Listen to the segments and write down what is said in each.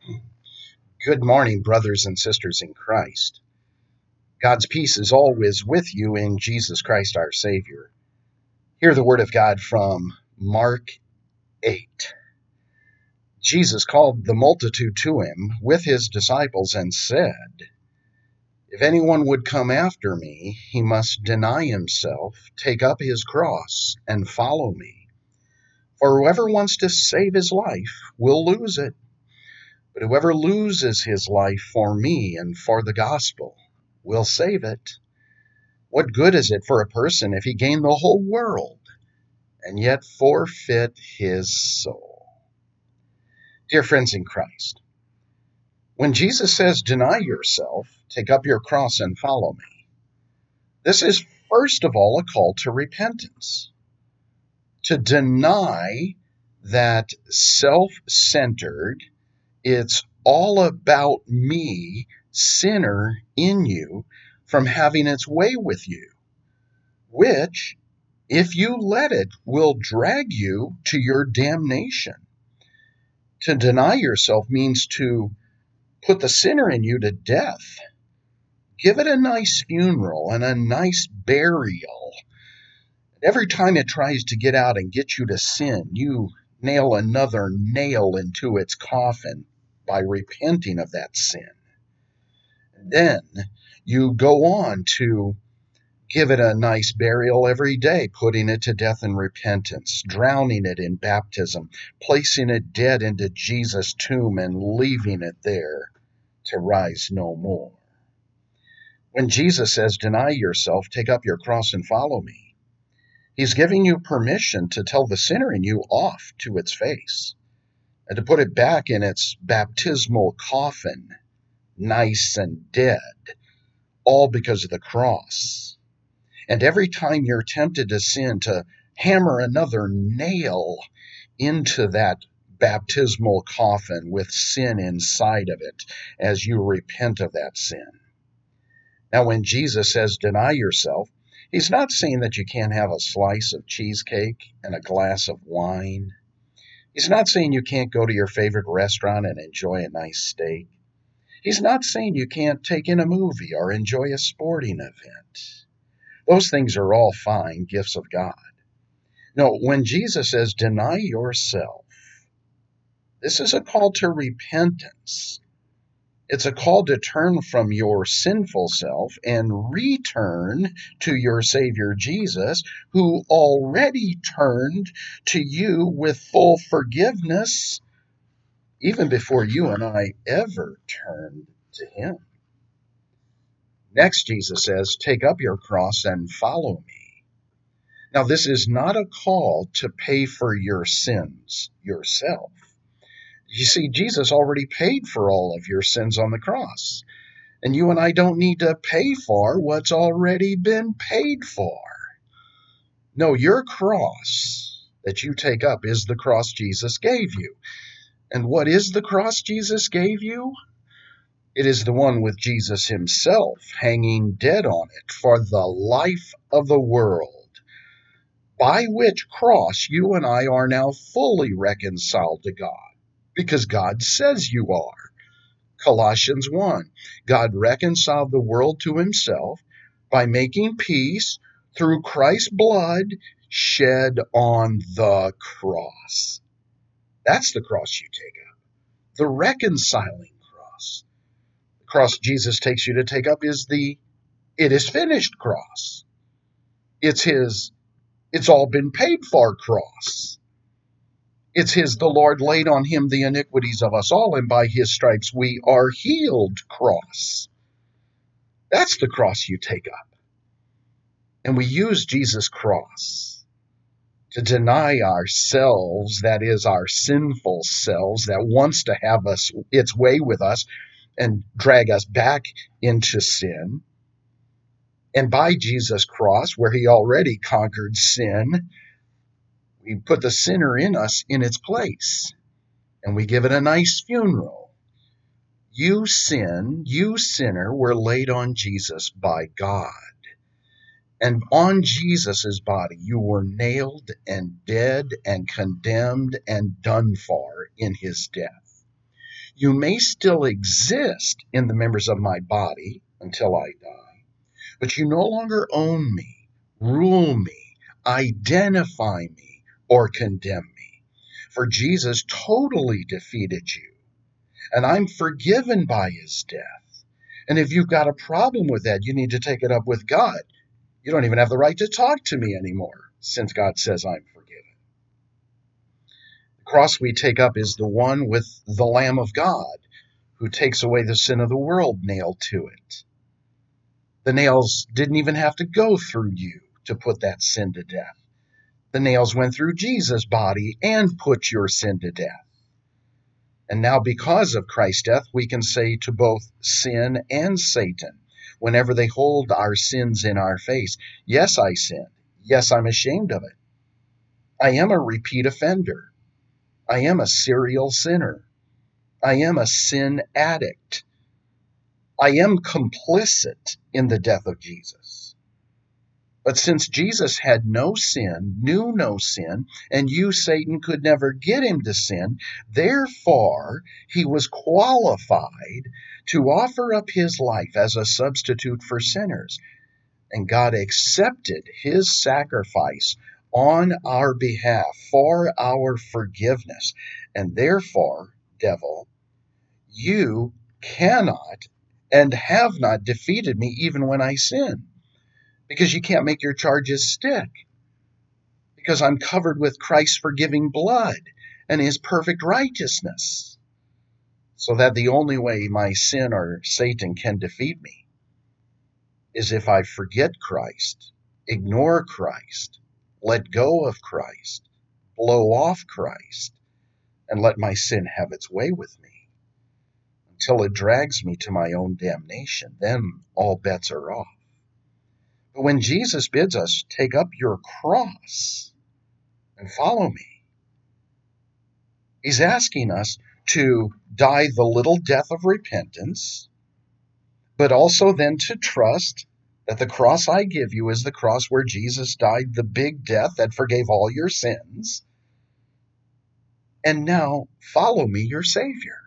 Good morning, brothers and sisters in Christ. God's peace is always with you in Jesus Christ our Savior. Hear the word of God from Mark 8. Jesus called the multitude to him with his disciples and said, "If anyone would come after me, he must deny himself, take up his cross, and follow me. For whoever wants to save his life will lose it. But whoever loses his life for me and for the gospel will save it. What good is it for a person if he gain the whole world and yet forfeit his soul?" Dear friends in Christ, when Jesus says, "Deny yourself, take up your cross and follow me," this is first of all a call to repentance, to deny that self-centered, it's all about me, sinner in you, from having its way with you, which, if you let it, will drag you to your damnation. To deny yourself means to put the sinner in you to death. Give it a nice funeral and a nice burial. Every time it tries to get out and get you to sin, you nail another nail into its coffin by repenting of that sin. Then you go on to give it a nice burial every day, putting it to death in repentance, drowning it in baptism, placing it dead into Jesus' tomb and leaving it there to rise no more. When Jesus says, "Deny yourself, take up your cross and follow me," he's giving you permission to tell the sinner in you off to its face and to put it back in its baptismal coffin, nice and dead, all because of the cross. And every time you're tempted to sin, to hammer another nail into that baptismal coffin with sin inside of it as you repent of that sin. Now, when Jesus says deny yourself, he's not saying that you can't have a slice of cheesecake and a glass of wine. He's not saying you can't go to your favorite restaurant and enjoy a nice steak. He's not saying you can't take in a movie or enjoy a sporting event. Those things are all fine gifts of God. No, when Jesus says, "Deny yourself," this is a call to repentance. It's a call to turn from your sinful self and return to your Savior Jesus, who already turned to you with full forgiveness, even before you and I ever turned to him. Next, Jesus says, "Take up your cross and follow me." Now, this is not a call to pay for your sins yourself. You see, Jesus already paid for all of your sins on the cross, and you and I don't need to pay for what's already been paid for. No, your cross that you take up is the cross Jesus gave you. And what is the cross Jesus gave you? It is the one with Jesus himself hanging dead on it for the life of the world, by which cross you and I are now fully reconciled to God, because God says you are. Colossians 1, God reconciled the world to himself by making peace through Christ's blood shed on the cross. That's the cross you take up, the reconciling cross. The cross Jesus takes you to take up is the "it is finished" cross. It's his "it's all been paid for" cross. It's his "the Lord laid on him the iniquities of us all, and by his stripes we are healed" cross. That's the cross you take up. And we use Jesus' cross to deny ourselves, that is, our sinful selves that wants to have its way with us and drag us back into sin. And by Jesus' cross, where he already conquered sin, we put the sinner in us in its place, and we give it a nice funeral. You sin, you sinner, were laid on Jesus by God. And on Jesus' body, you were nailed and dead and condemned and done for in his death. You may still exist in the members of my body until I die, but you no longer own me, rule me, identify me, or condemn me. For Jesus totally defeated you, and I'm forgiven by his death. And if you've got a problem with that, you need to take it up with God. You don't even have the right to talk to me anymore, since God says I'm forgiven. The cross we take up is the one with the Lamb of God, who takes away the sin of the world nailed to it. The nails didn't even have to go through you to put that sin to death. The nails went through Jesus' body and put your sin to death. And now, because of Christ's death, we can say to both sin and Satan, whenever they hold our sins in our face, yes, I sinned. Yes, I'm ashamed of it. I am a repeat offender. I am a serial sinner. I am a sin addict. I am complicit in the death of Jesus. But since Jesus had no sin, knew no sin, and you, Satan, could never get him to sin, therefore he was qualified to offer up his life as a substitute for sinners. And God accepted his sacrifice on our behalf for our forgiveness. And therefore, devil, you cannot and have not defeated me even when I sin. Because you can't make your charges stick. Because I'm covered with Christ's forgiving blood and his perfect righteousness. So that the only way my sin or Satan can defeat me is if I forget Christ, ignore Christ, let go of Christ, blow off Christ, and let my sin have its way with me until it drags me to my own damnation. Then all bets are off. But when Jesus bids us, take up your cross and follow me, he's asking us to die the little death of repentance, but also then to trust that the cross I give you is the cross where Jesus died the big death that forgave all your sins. And now follow me, your Savior.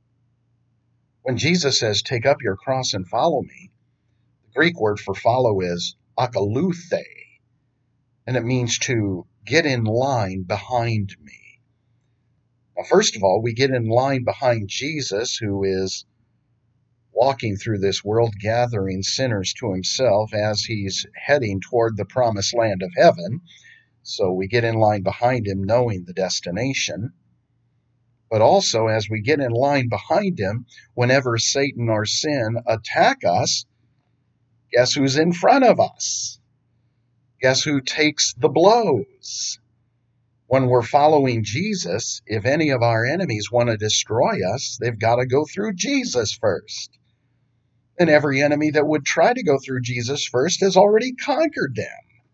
When Jesus says, take up your cross and follow me, the Greek word for follow is akaluthē, and it means to get in line behind me. Now, first of all, we get in line behind Jesus, who is walking through this world, gathering sinners to himself as he's heading toward the promised land of heaven. So we get in line behind him, knowing the destination. But also, as we get in line behind him, whenever Satan or sin attack us, guess who's in front of us? Guess who takes the blows? When we're following Jesus, if any of our enemies want to destroy us, they've got to go through Jesus first. And every enemy that would try to go through Jesus first has already conquered them.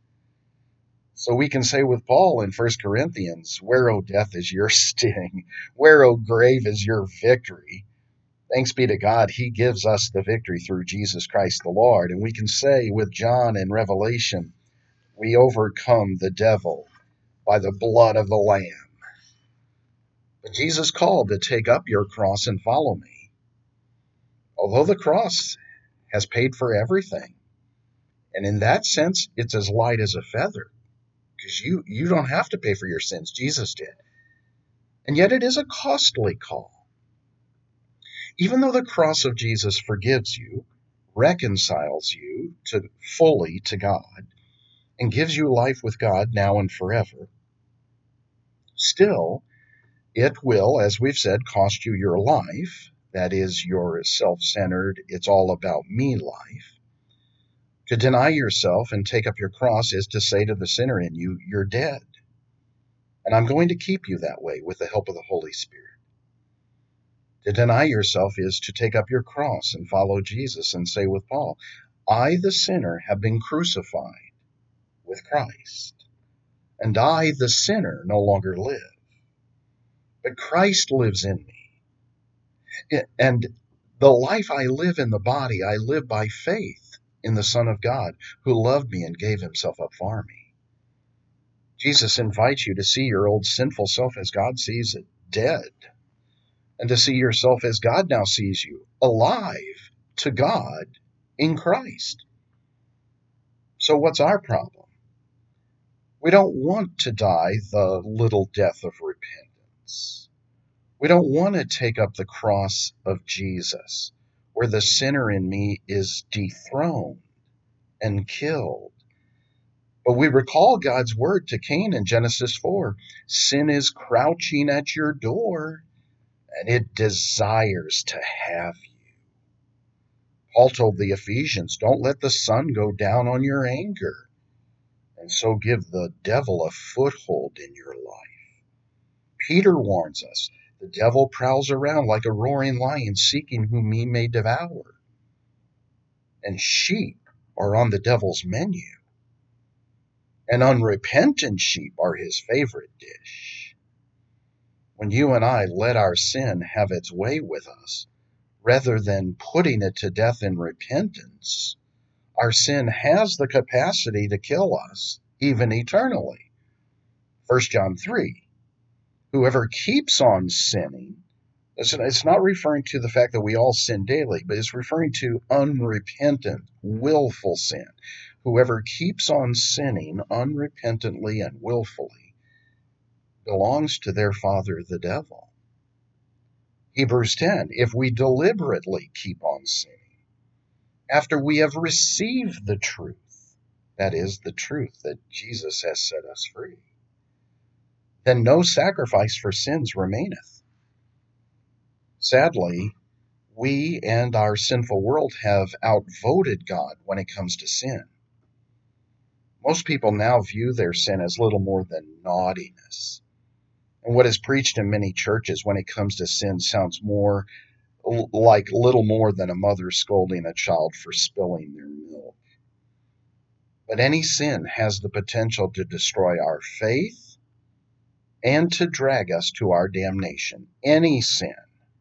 So we can say with Paul in 1 Corinthians, where, O death, is your sting? Where, O grave, is your victory? Thanks be to God, he gives us the victory through Jesus Christ the Lord. And we can say with John in Revelation, we overcome the devil by the blood of the Lamb. But Jesus called to take up your cross and follow me. Although the cross has paid for everything, and in that sense, it's as light as a feather, because you don't have to pay for your sins. Jesus did. And yet it is a costly call. Even though the cross of Jesus forgives you, reconciles you fully to God, and gives you life with God now and forever, still, it will, as we've said, cost you your life. That is your self-centered, it's all about me life. To deny yourself and take up your cross is to say to the sinner in you, you're dead. And I'm going to keep you that way with the help of the Holy Spirit. To deny yourself is to take up your cross and follow Jesus and say with Paul, I, the sinner, have been crucified with Christ. And I, the sinner, no longer live. But Christ lives in me. And the life I live in the body, I live by faith in the Son of God, who loved me and gave himself up for me. Jesus invites you to see your old sinful self as God sees it, dead. and to see yourself as God now sees you, alive to God in Christ. So what's our problem? We don't want to die the little death of repentance. We don't want to take up the cross of Jesus, where the sinner in me is dethroned and killed. But we recall God's word to Cain in Genesis 4. Sin is crouching at your door, and it desires to have you. Paul told the Ephesians, don't let the sun go down on your anger, and so give the devil a foothold in your life. Peter warns us, the devil prowls around like a roaring lion seeking whom he may devour. And sheep are on the devil's menu. And unrepentant sheep are his favorite dish. When you and I let our sin have its way with us, rather than putting it to death in repentance, our sin has the capacity to kill us, even eternally. 1 John 3, whoever keeps on sinning, it's not referring to the fact that we all sin daily, but it's referring to unrepentant, willful sin. Whoever keeps on sinning unrepentantly and willfully belongs to their father, the devil. Hebrews 10, if we deliberately keep on sinning, after we have received the truth, that is, the truth that Jesus has set us free, then no sacrifice for sins remaineth. Sadly, we and our sinful world have outvoted God when it comes to sin. Most people now view their sin as little more than naughtiness. And what is preached in many churches when it comes to sin sounds more like little more than a mother scolding a child for spilling their milk. But any sin has the potential to destroy our faith and to drag us to our damnation. Any sin.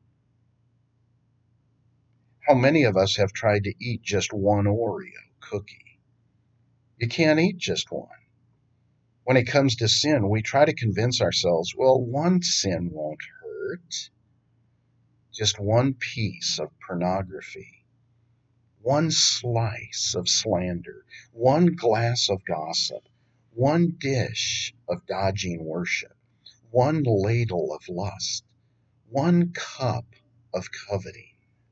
How many of us have tried to eat just one Oreo cookie? You can't eat just one. When it comes to sin, we try to convince ourselves, well, one sin won't hurt. Just one piece of pornography, one slice of slander, one glass of gossip, one dish of dodging worship, one ladle of lust, one cup of coveting,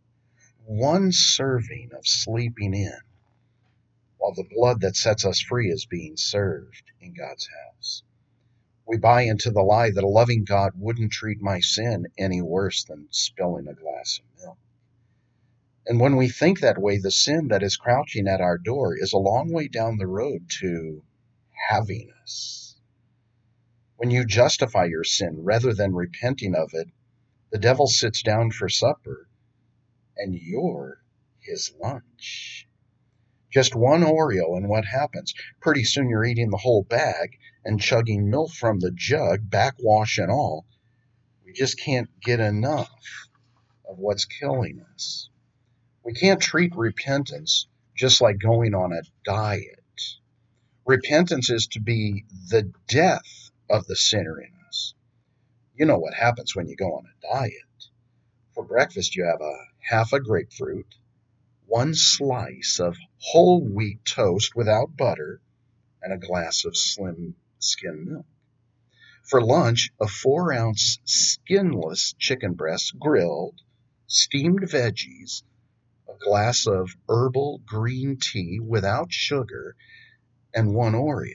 one serving of sleeping in, while the blood that sets us free is being served in God's house. We buy into the lie that a loving God wouldn't treat my sin any worse than spilling a glass of milk. And when we think that way, the sin that is crouching at our door is a long way down the road to having us. When you justify your sin rather than repenting of it, the devil sits down for supper, and you're his lunch. Just one Oreo, and what happens? Pretty soon you're eating the whole bag and chugging milk from the jug, backwash and all. We just can't get enough of what's killing us. We can't treat repentance just like going on a diet. Repentance is to be the death of the sinner in us. You know what happens when you go on a diet. For breakfast, you have half a grapefruit, one slice of whole wheat toast without butter, and a glass of slim skim milk. For lunch, a 4-ounce skinless chicken breast grilled, steamed veggies, a glass of herbal green tea without sugar, and one Oreo.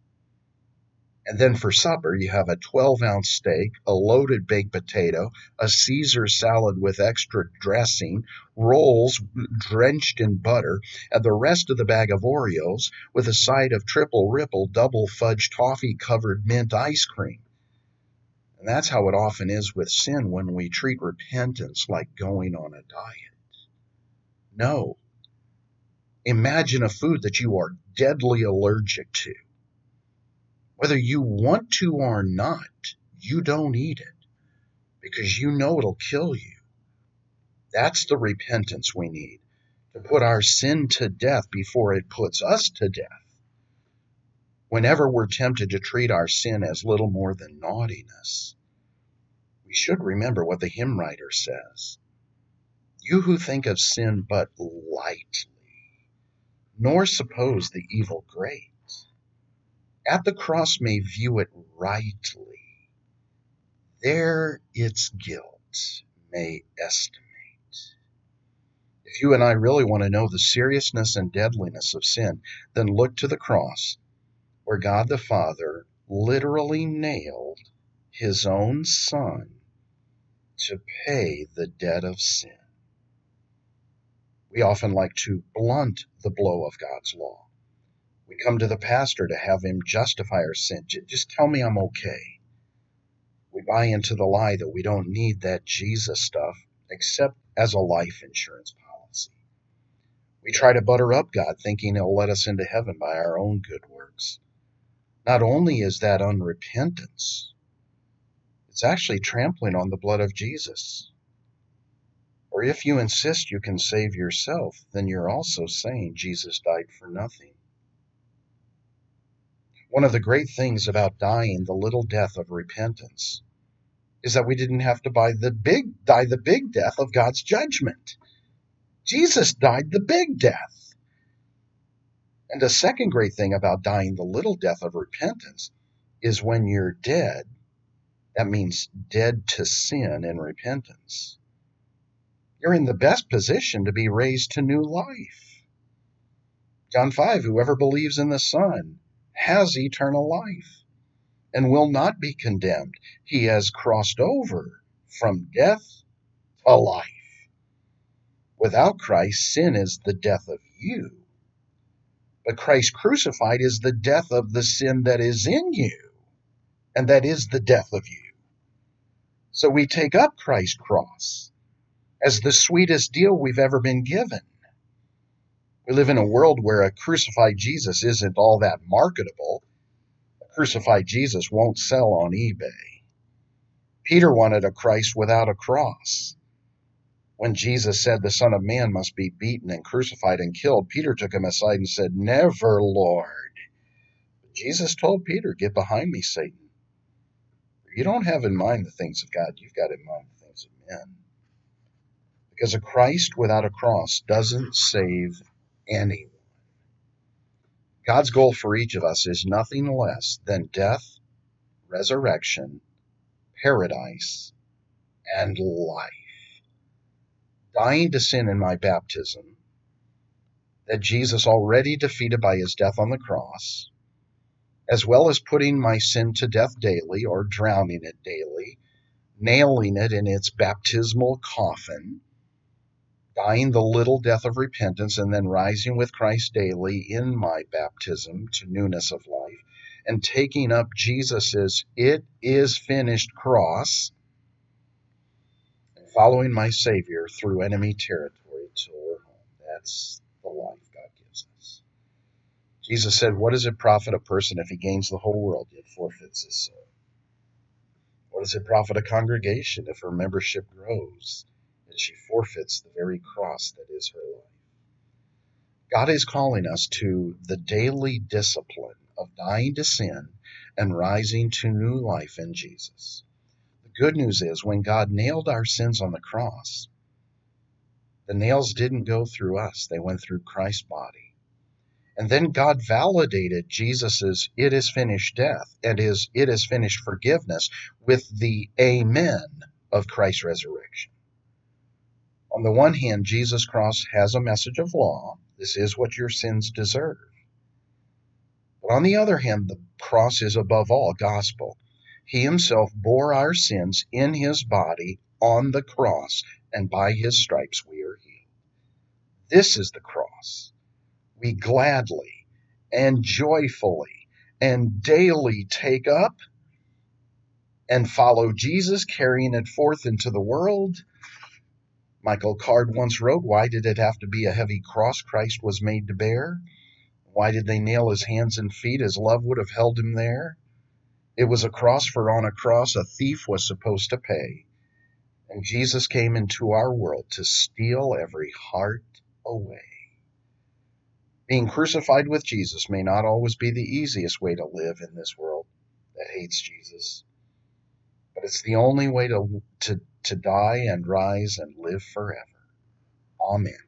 And then for supper, you have a 12-ounce steak, a loaded baked potato, a Caesar salad with extra dressing, rolls drenched in butter, and the rest of the bag of Oreos with a side of triple ripple double fudge toffee-covered mint ice cream. And that's how it often is with sin when we treat repentance like going on a diet. No. Imagine a food that you are deadly allergic to. Whether you want to or not, you don't eat it because you know it'll kill you. That's the repentance we need, to put our sin to death before it puts us to death. Whenever we're tempted to treat our sin as little more than naughtiness, we should remember what the hymn writer says. You who think of sin but lightly, nor suppose the evil great, at the cross may view it rightly, there its guilt may estimate. If you and I really want to know the seriousness and deadliness of sin, then look to the cross, where God the Father literally nailed his own Son to pay the debt of sin. We often like to blunt the blow of God's law. We come to the pastor to have him justify our sin. Just tell me I'm okay. We buy into the lie that we don't need that Jesus stuff except as a life insurance policy. We try to butter up God thinking he'll let us into heaven by our own good works. Not only is that unrepentance, it's actually trampling on the blood of Jesus. Or if you insist you can save yourself, then you're also saying Jesus died for nothing. One of the great things about dying the little death of repentance is that we didn't have to die the big death of God's judgment. Jesus died the big death. And a second great thing about dying the little death of repentance is when you're dead, that means dead to sin and repentance, you're in the best position to be raised to new life. John 5, whoever believes in the Son has eternal life and will not be condemned. He has crossed over from death to life. Without Christ, sin is the death of you. But Christ crucified is the death of the sin that is in you, and that is the death of you. So we take up Christ's cross as the sweetest deal we've ever been given. We live in a world where a crucified Jesus isn't all that marketable. A crucified Jesus won't sell on eBay. Peter wanted a Christ without a cross. When Jesus said the Son of Man must be beaten and crucified and killed, Peter took him aside and said, "Never, Lord." But Jesus told Peter, "Get behind me, Satan. You don't have in mind the things of God, you've got in mind the things of men." Because a Christ without a cross doesn't save anyone. God's goal for each of us is nothing less than death, resurrection, paradise, and life. Dying to sin in my baptism, that Jesus already defeated by his death on the cross, as well as putting my sin to death daily or drowning it daily, nailing it in its baptismal coffin, dying the little death of repentance, and then rising with Christ daily in my baptism to newness of life, and taking up Jesus's "it is finished" cross, and following my Savior through enemy territory till we're home. That's the life God gives us. Jesus said, "What does it profit a person if he gains the whole world yet forfeits his soul? What does it profit a congregation if her membership grows and she forfeits the very cross that is her life?" God is calling us to the daily discipline of dying to sin and rising to new life in Jesus. The good news is when God nailed our sins on the cross, the nails didn't go through us, they went through Christ's body. And then God validated Jesus's "it is finished" death and his "it is finished" forgiveness with the amen of Christ's resurrection. On the one hand, Jesus' cross has a message of law. This is what your sins deserve. But on the other hand, the cross is above all gospel. He himself bore our sins in his body on the cross, and by his stripes we are healed. This is the cross. We gladly and joyfully and daily take up and follow Jesus, carrying it forth into the world. Michael Card once wrote, "Why did it have to be a heavy cross Christ was made to bear? Why did they nail his hands and feet? His love would have held him there. It was a cross, for on a cross a thief was supposed to pay. And Jesus came into our world to steal every heart away." Being crucified with Jesus may not always be the easiest way to live in this world that hates Jesus. but it's the only way to die and rise and live forever. Amen.